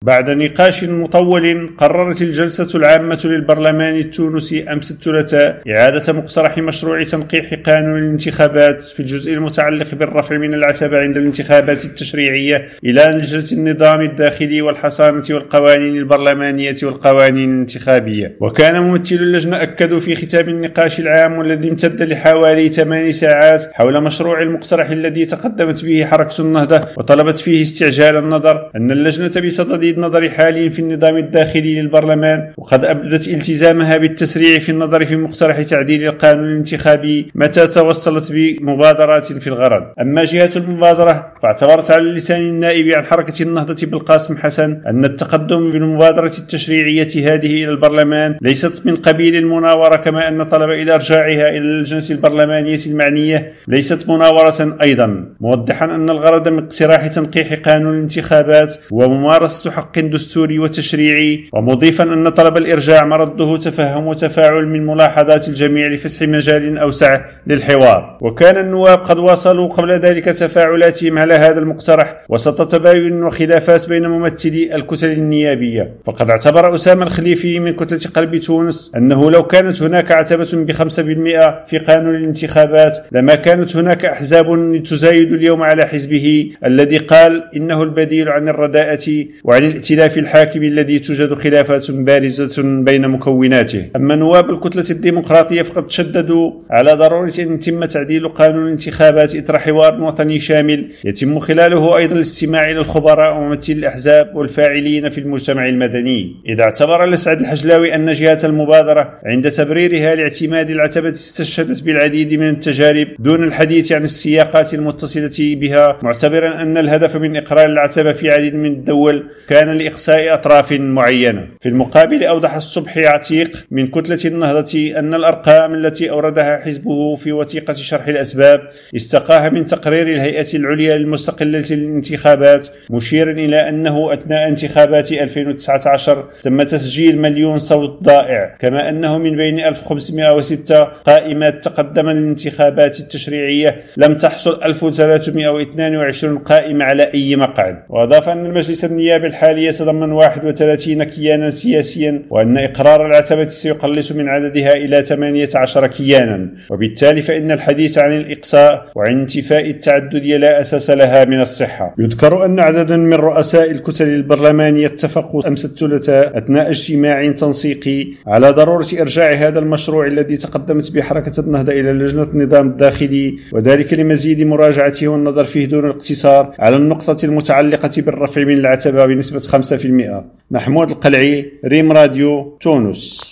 بعد نقاش مطول، قررت الجلسة العامة للبرلمان التونسي أمس الثلاثاء إعادة مقترح مشروع تنقيح قانون الانتخابات في الجزء المتعلق بالرفع من العتبة عند الانتخابات التشريعية إلى لجنة النظام الداخلي والحصانة والقوانين البرلمانية والقوانين الانتخابية. وكان ممثل اللجنة أكدوا في ختام النقاش العام والذي امتد لحوالي 8 ساعات حول مشروع المقترح الذي تقدمت به حركة النهضة وطلبت فيه استعجال النظر، أن اللجنة بصدد النظر حاليا في النظام الداخلي للبرلمان، وقد أبدت التزامها بالتسريع في النظر في مقترح تعديل القانون الانتخابي متى توصلت بمبادرات في الغرض. أما جهة المبادرة فاعتبرت على لسان النائب عن حركة النهضة بالقاسم حسن أن التقدم بالمبادرة التشريعية هذه إلى البرلمان ليست من قبيل المناورة، كما أن طلب إلى إرجاعها إلى اللجنة البرلمانية المعنية ليست مناورة أيضا، موضحا أن الغرض من اقتراح تنقيح قانون الانتخابات هو ممارسة حق دستوري وتشريعي، ومضيفا أن طلب الإرجاع مرده تفهم وتفاعل من ملاحظات الجميع لفسح مجال أوسع للحوار. وكان النواب قد واصلوا قبل ذلك تفاعلاتهم على هذا المقترح وسط تباين وخلافات بين ممثلي الكتل النيابية. فقد اعتبر أسامة الخليفي من كتلة قلب تونس أنه لو كانت هناك عتبة ب5% في قانون الانتخابات لما كانت هناك أحزاب تزايد اليوم على حزبه الذي قال إنه البديل عن الرداءة وعن الائتلاف الحاكم الذي توجد خلافات بارزة بين مكوناته. أما نواب الكتلة الديمقراطية فقد شددوا على ضرورة أن يتم تعديل قانون الانتخابات إثر حوار وطني شامل يتم خلاله أيضا الاستماع إلى الخبراء وممثلي الأحزاب والفاعلين في المجتمع المدني. إذا اعتبر الأسعد الحجلاوي أن جهة المبادرة عند تبريرها لاعتماد العتبة استشهدت بالعديد من التجارب دون الحديث عن السياقات المتصلة بها، معتبرا أن الهدف من إقرار العتبة في عديد من الدول كان لإخصاء أطراف معينة. في المقابل أوضح الصبحي عتيق من كتلة النهضة أن الأرقام التي أوردها حزبه في وثيقة شرح الأسباب استقاها من تقرير الهيئة العليا المستقلة للانتخابات، مشيرا إلى أنه أثناء انتخابات 2019 تم تسجيل 1,000,000 صوت ضائع، كما أنه من بين 1506 قائمات تقدم للانتخابات التشريعية لم تحصل 1322 قائمة على أي مقعد. وأضاف أن المجلس النيابي الحالي يتضمن 31 كيانا سياسيا، وأن إقرار العتبة سيقلص من عددها إلى 18 كيانا، وبالتالي فإن الحديث عن الإقصاء وعن انتفاء التعددية لا أساس لها من الصحة. يذكر أن عددا من رؤساء الكتل البرلمانية اتفقوا أمس الثلاثاء أثناء اجتماع تنسيقي على ضرورة إرجاع هذا المشروع الذي تقدمت بحركة النهضة إلى لجنة النظام الداخلي، وذلك لمزيد مراجعته والنظر فيه دون الاقتصار على النقطة المتعلقة بالرفع من العتبة بنسبة 5%. محمود القلعي، ريم راديو، تونس.